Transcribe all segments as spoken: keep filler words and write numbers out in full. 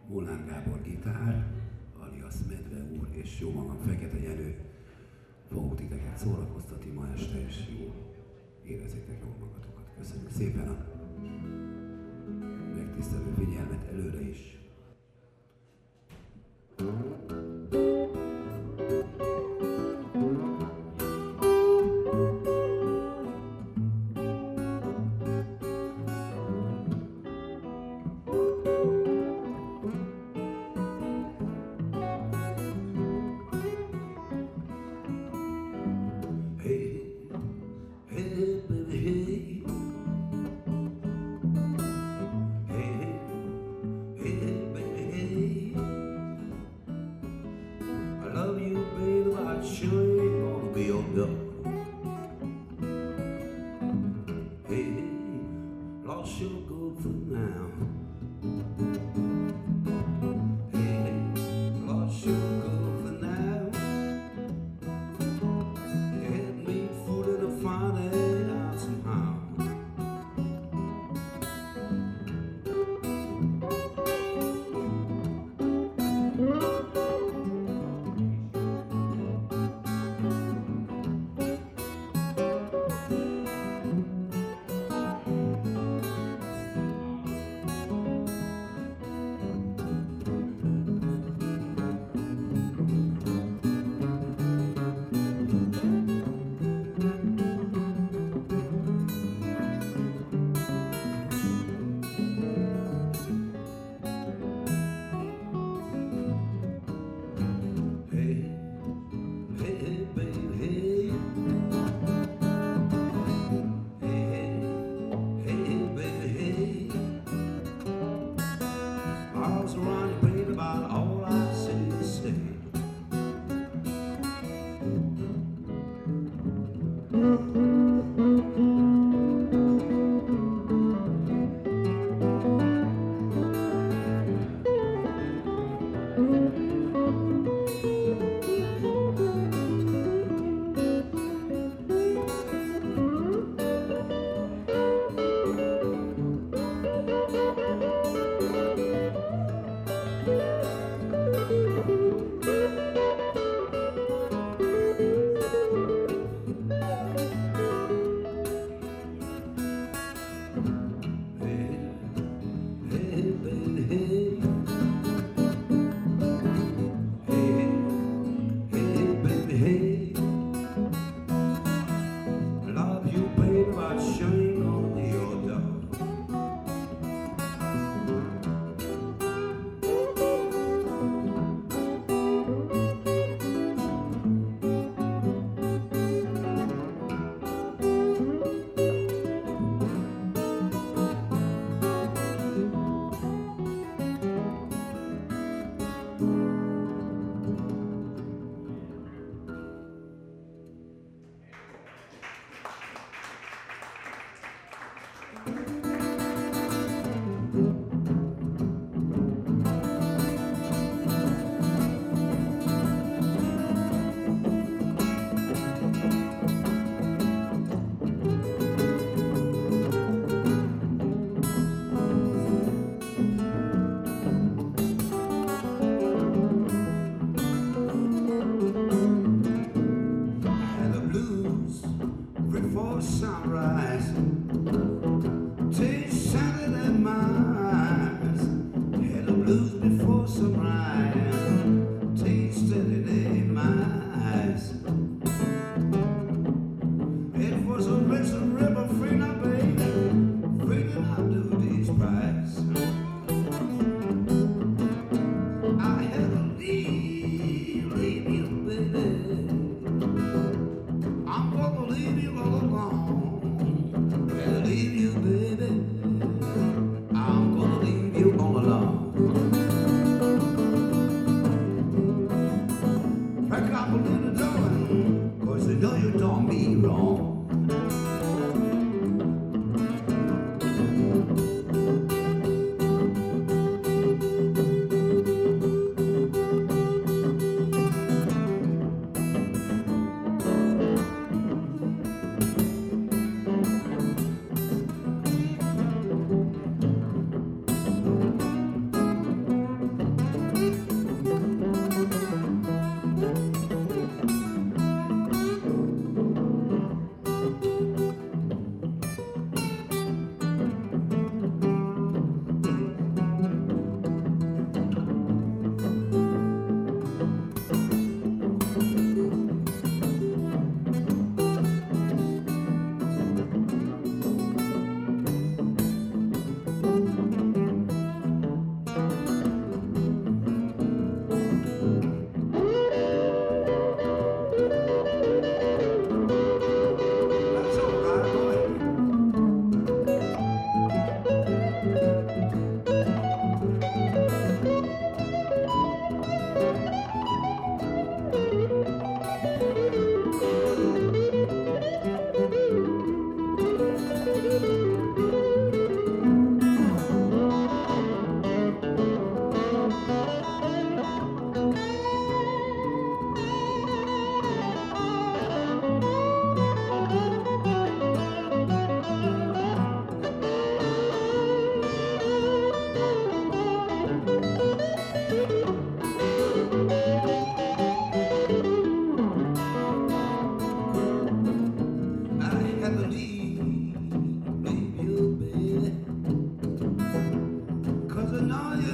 Molnár Gábor gitár, alias Medve úr és jó magam Fekete Jenő fogok titeket szórakoztatni ma este, és jó, érezzétek jól magatokat. Köszönjük szépen a megtisztelő figyelmet előre is.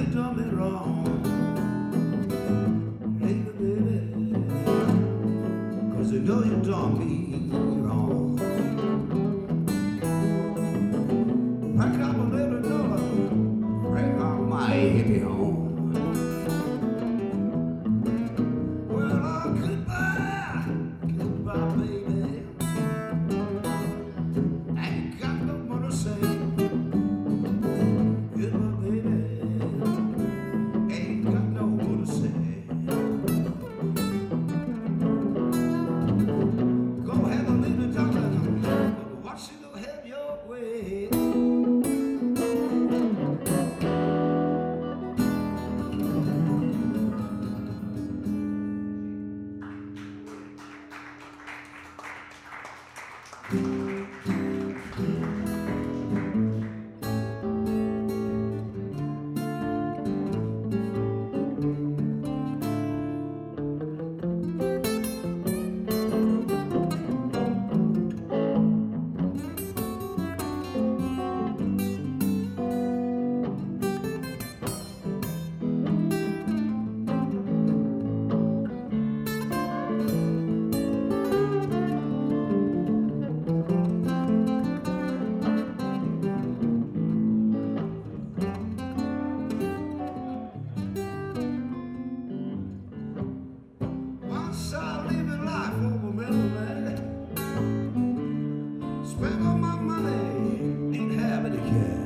you done me wrong. Hey, baby, 'cause you know you done me wrong. Pack up a little door, bring out my hippie home. Well, oh, goodbye, goodbye, baby. I ain't got no more to say. Goodbye, baby. Ain't got no more to say. Go ahead and leave the darling. Watch it go head your way. Once I live a life over middleman, spent all my money, ain't having a care.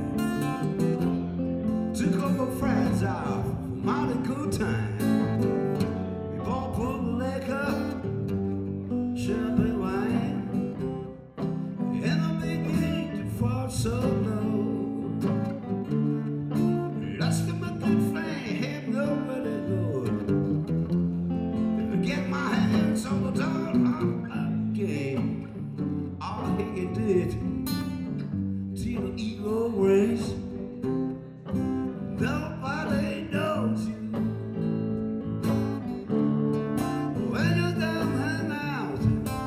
Took all my friends out for mighty good time. We bought put liquor, champagne wine, and the big heat that fought so low. Lost my good friend, had nowhere to go. Get my hands on the dollar again. All he did till the ego race. Nobody knows you when you're down and out.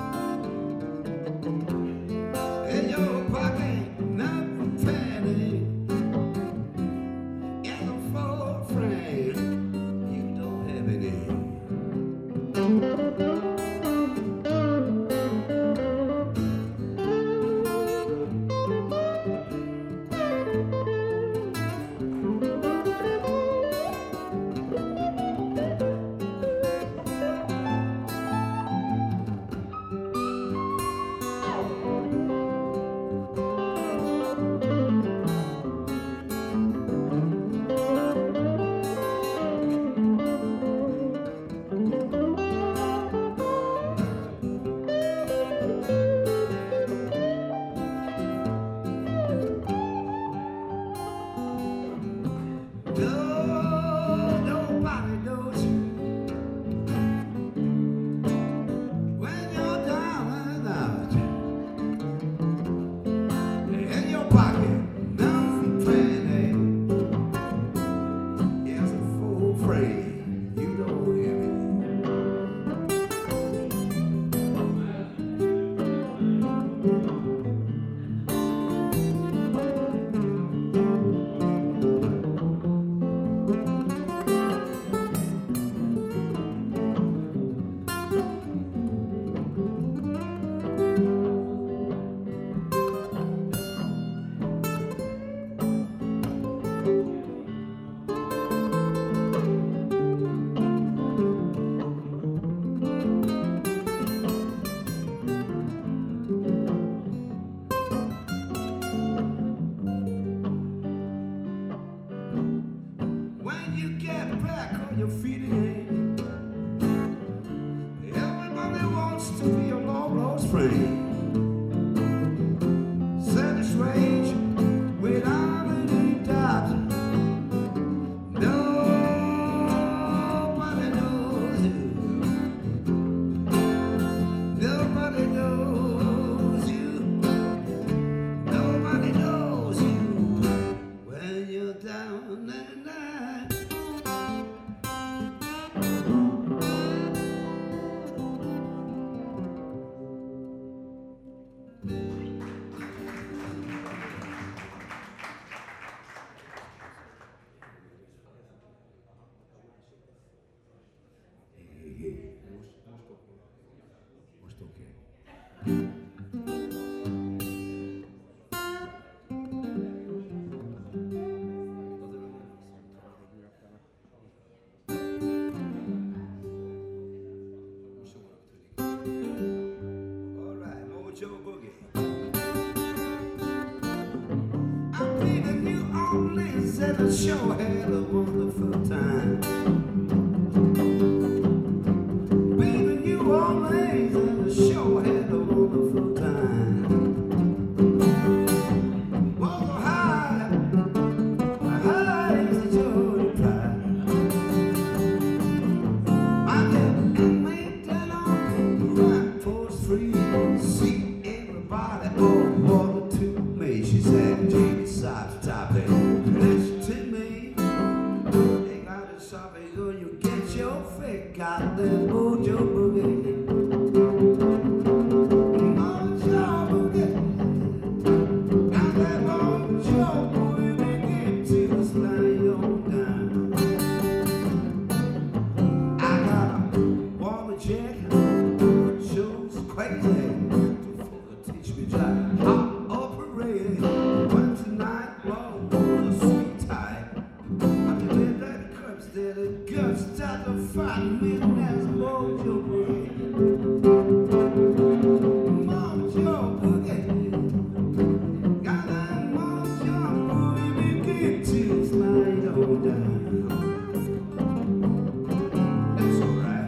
In your pocket, not a penny. And for a friend, you don't have any. No, nobody knows you when you're down and out. In your pocket, nothing penny. Yes, a full frame. You don't hear me. When you get back on your feet again, everybody wants to be a long-lost friend. Set it straight without any doubt. Nobody knows you. Nobody knows you. Nobody knows you when you're down and out. and I sure had a wonderful time. Been to New Orleans and I sure had a wonderful time. Was a high, a high as a Georgia pie. I kept and went down on the front porch free. See everybody all water to me. She said, Jamie, stop, stop it. Listen to me. They got a shopping, go you get your fake goddamn mojo boogie. Mojo boogie. Got that mojo boogie, begin to slide on down. I got a woman check, shows crazy. Teach me just how to operate. One tonight, whoa, a sweet tie. I believe that cups that the guts start to find me as mojo boogie. Mojo boogie. Got that mojo boogie, begin to slide on down. That's alright.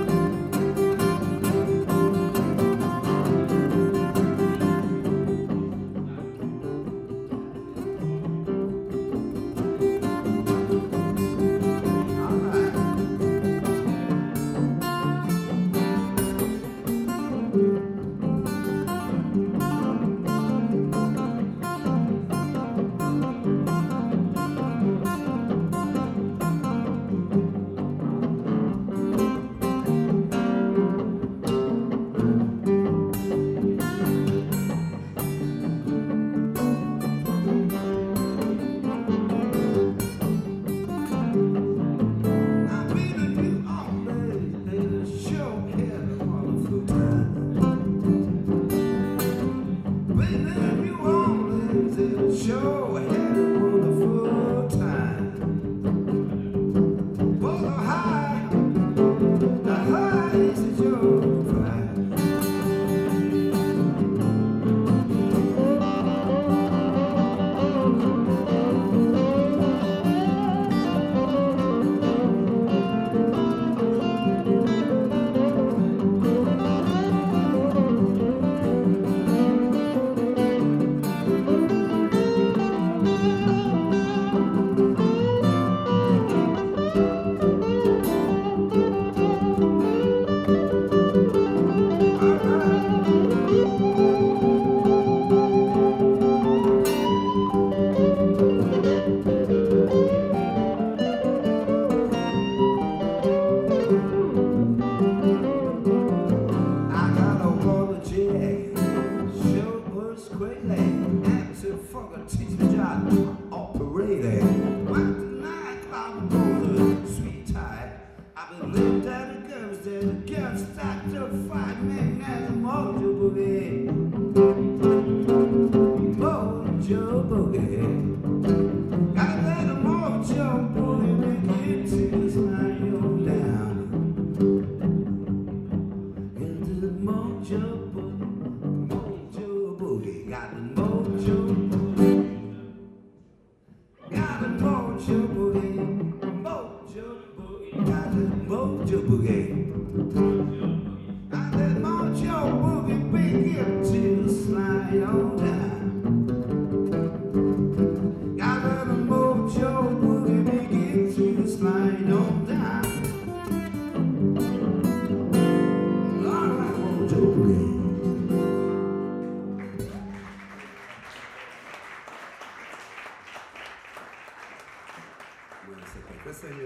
Sure had a wonderful time. Was a high, the high is your pride. Teach me job operating. Went to nightclub on the sweet tide. I believe that the girls that the girls start to fight me as a mojo boogie. Mojo boogie. Got that mojo boogie, begin to slide on down. Into the mojo boogie, mojo boogie. Got the mojo boogie. Mojo boogie, mojo boogie, got that mojo boogie. Got that mojo boogie, begin to slide on down. Got that mojo boogie, begin to slide on down. All right, mojo boogie. Köszönjük!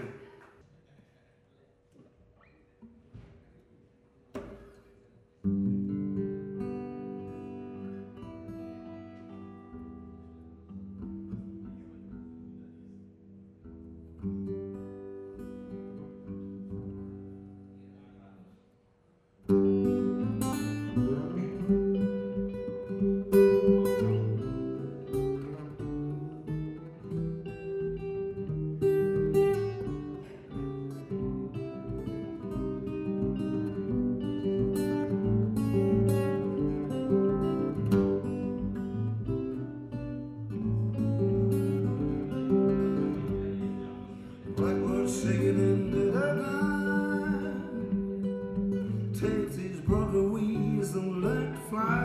shaking in the night, takes his broken wings and let fly.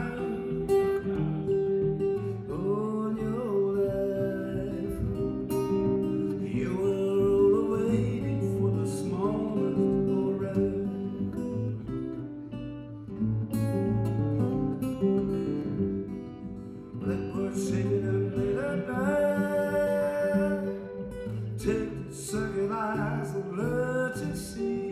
All your life, you were all waiting for the smallest alright. Blackbird shaking in the night, take the second eyes and let you see.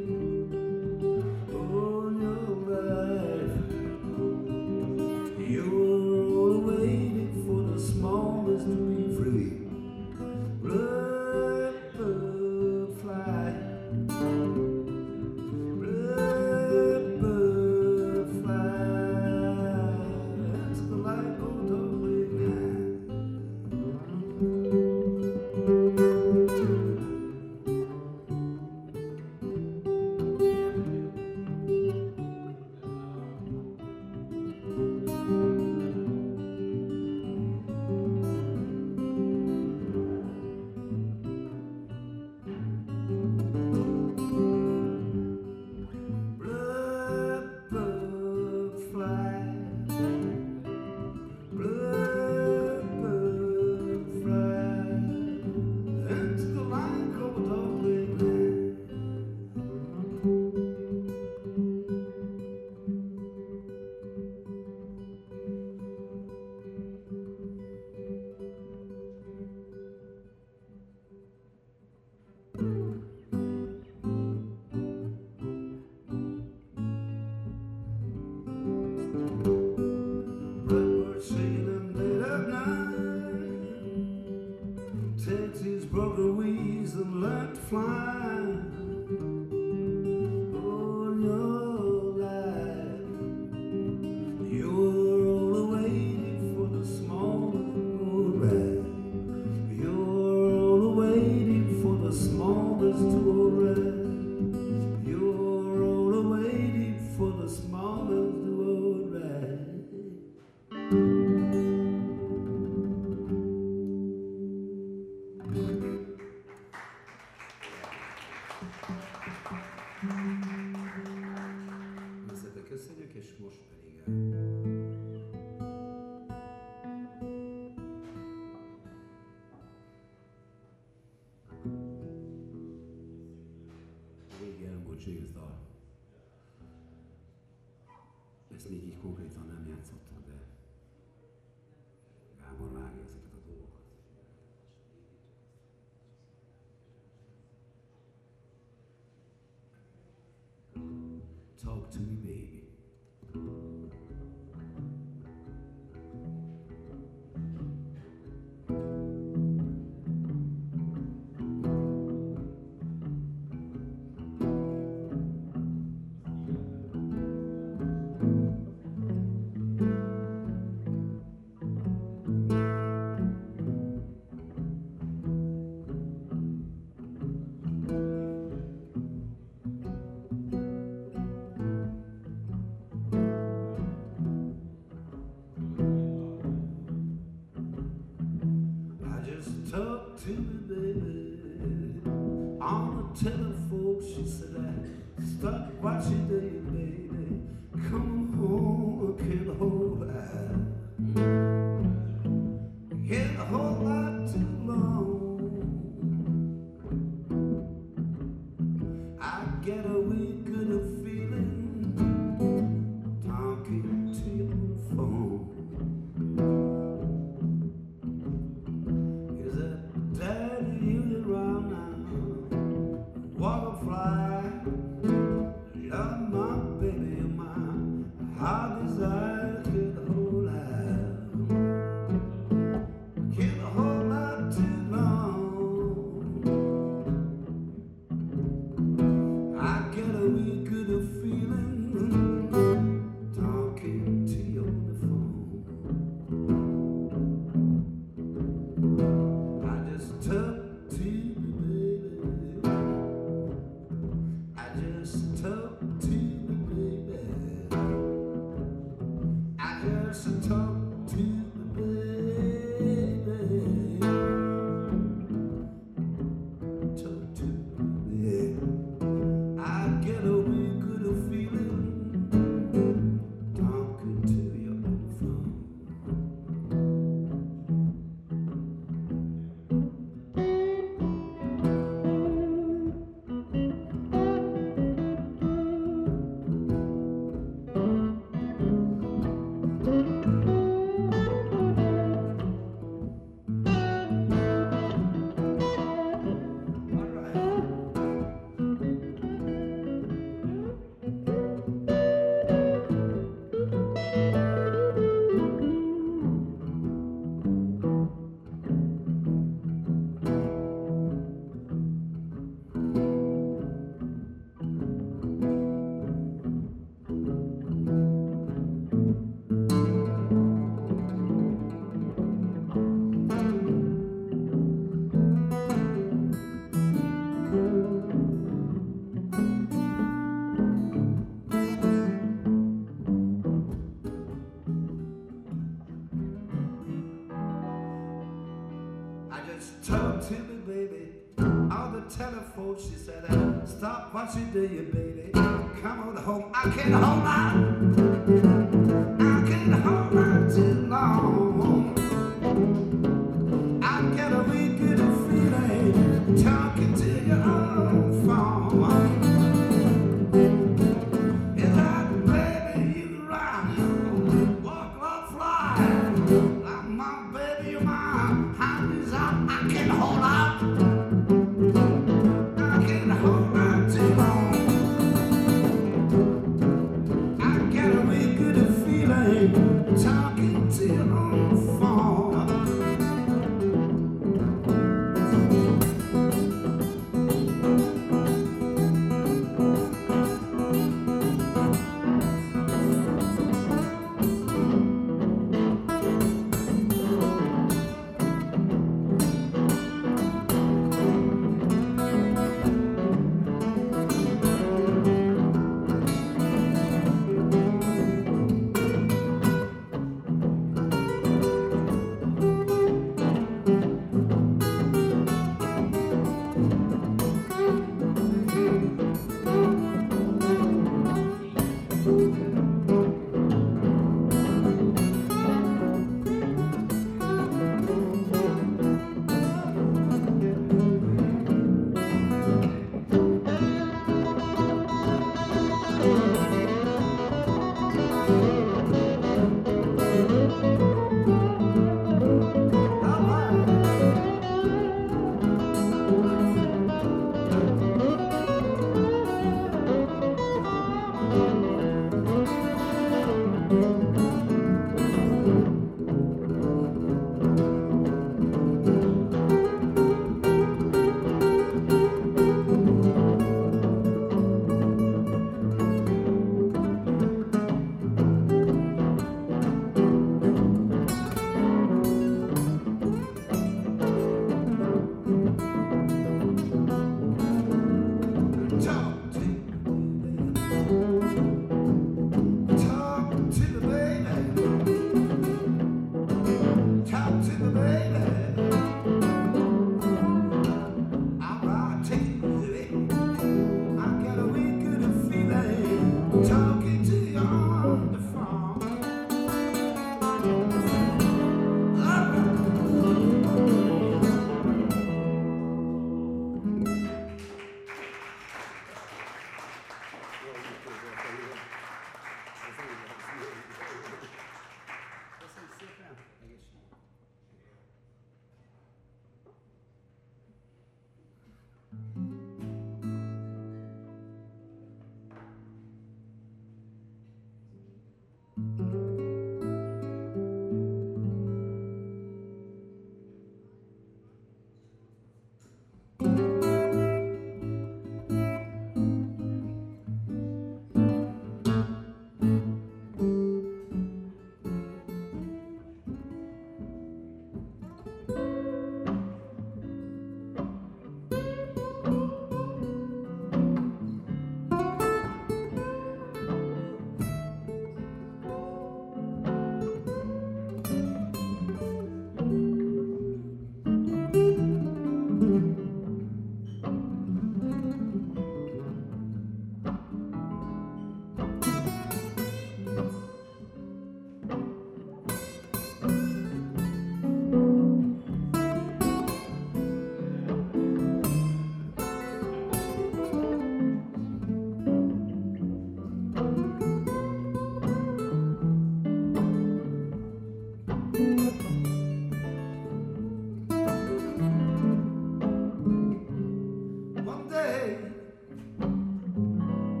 All your life, you were all waiting for the smallest to be free. Blackbird fly, blackbird fly, that's the light goes away now. Blackbird shaking in late at night, takes his broken wings and let fly. All your life, you were all waiting for the smallest alright. You were all waiting for the smallest to alright. You were all waiting for the smallest to alright. Ezeket köszönjük, és most pedig el. Régi elmúlt James dal. Ezt még így konkrétan nem játszottam, de Gábor vágja ezeket a dolgokat. Talk to me, baby. Talk to me, baby. On the telephone, she said, I stop what you did, baby. Come home, I can't hold out. Can't hold out too long. I get a weak good feeling talking to you on the phone. Waterfly, love my baby, my heart desire can't hold out, can't hold out too long. I get a telephone, she said, uh, stop what you do, you baby. Come on home. I can't hold on. I can't hold on too long. I get a weak good feeling talking to your own phone. Is that baby you ride? Walk or fly? Like my baby, you're my hand is out. I can't hold on. Talking to your own phone.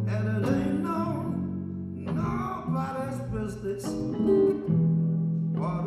What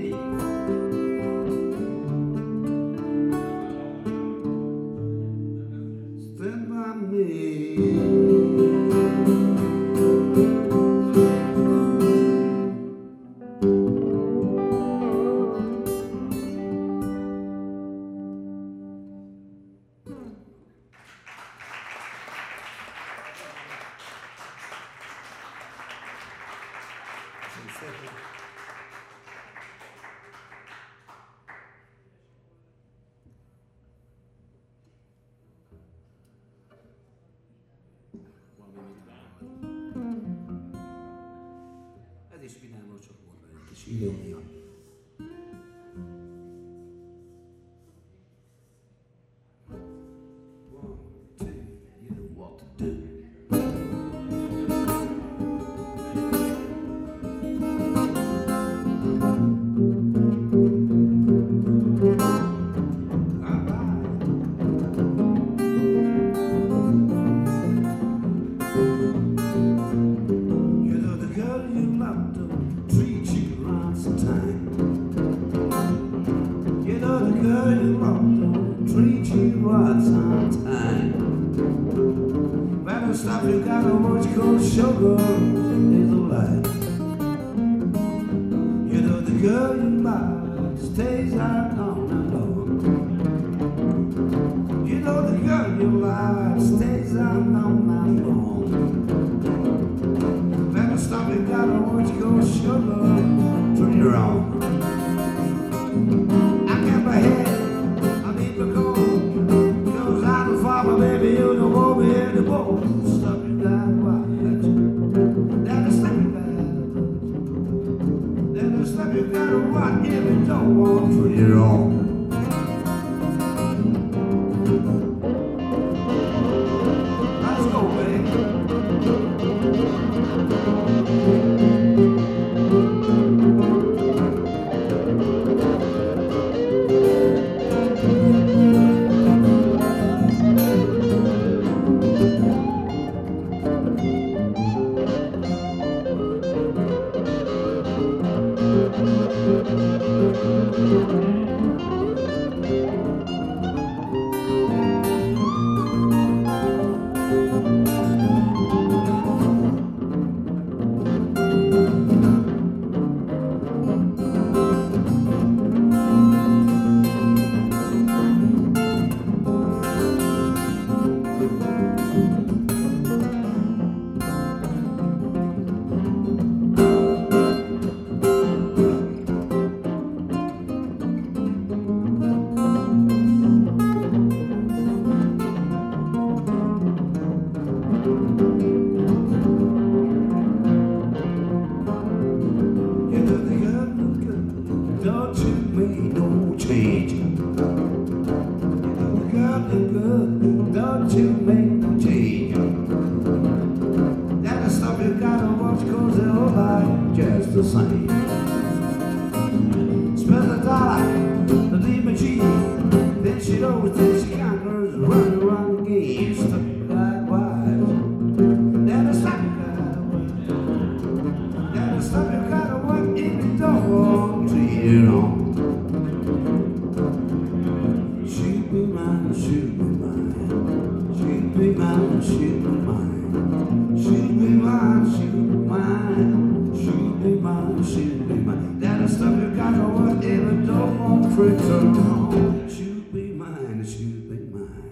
Stand by me. Ez is vidámról csak volna egy kis irónia. One, two, you know what to do. Treat you right sometime. Better stop, you got a much cold sugar is a lie. You know the girl you like stays out all night long. You know the girl you like stays out all night long. Better stop, you got a much cold sugar turn you wrong. I got my head. Baby, you don't want me anymore. Stop you that watch. Never stop you that. Never stop you gotta watch if you don't want to your own. Let's go, baby. Don't you make no change. Girl, good, don't you make no change. That's the stuff you gotta watch, cause they're all like just the same. Spend a dollar, the demon cheese, then she'd always think she conquers, run around the game, stuff you got wise. That's the stuff you gotta watch. That's the stuff you gotta watch if you don't want to, you know. She'll be mine, she'll be mine. She'll be mine, she'll be mine. She'll be mine, she'll be mine. She'll be mine, she'll be mine. That's the stuff you gotta watch if you don't want to return home. She'll be mine, she'll be mine.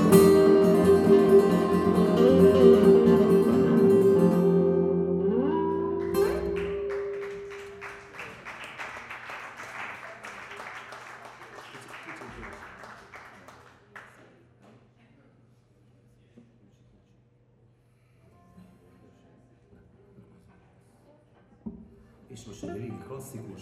És most egy régi klasszikus.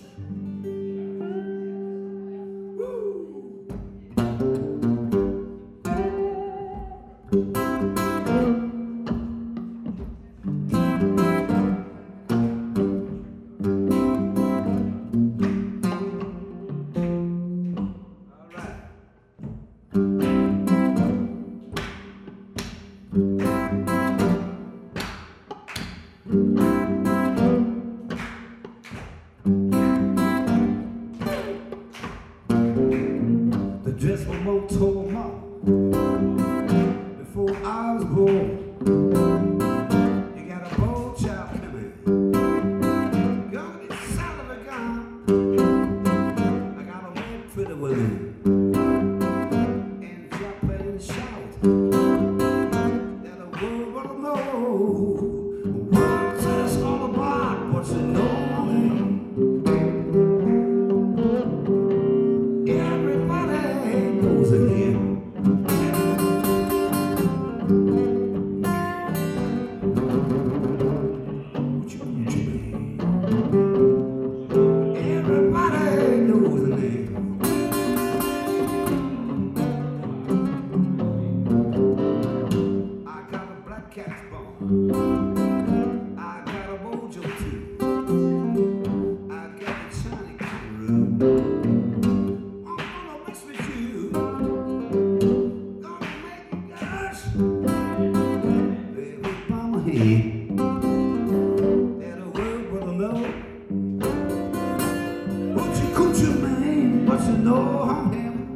but you know I'm him.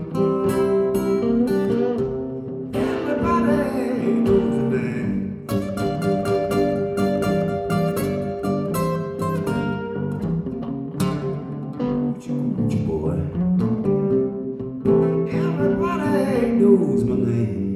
Everybody knows the name. Hoochie coochie boy. Everybody knows my name.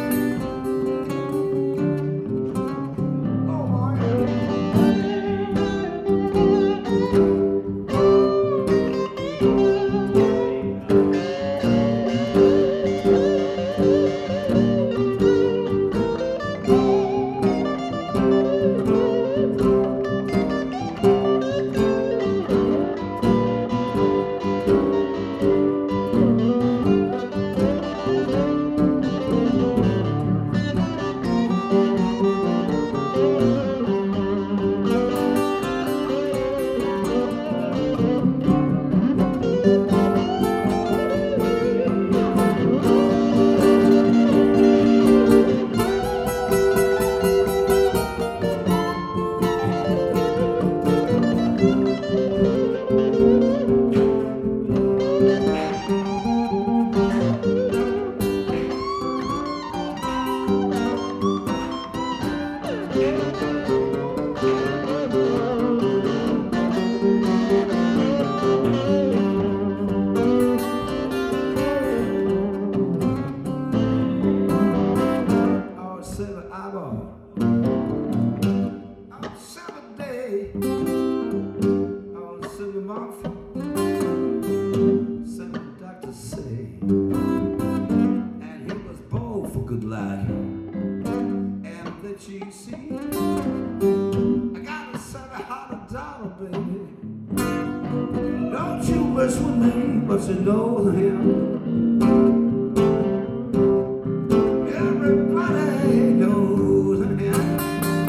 And he was born for good luck. And that you see, I got a seven hundred dollar baby. Don't you wish with me, but you know him. Everybody knows him.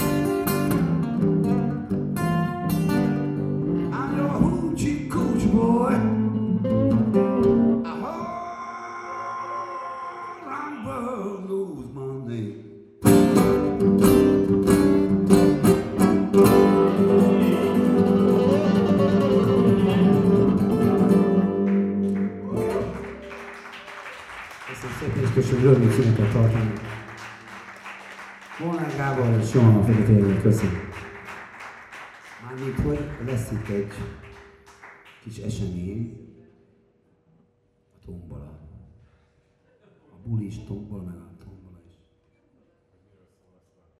I'm your hoochie coochie boy. Lose my name. Köszönöm szépen, és köszönöm rövid szünetet tartani. Molnár Gábor és Johanna Fekete, köszönöm. Mármint, hogy lesz itt egy kis esemény a tombala. A bulis tombala, meg a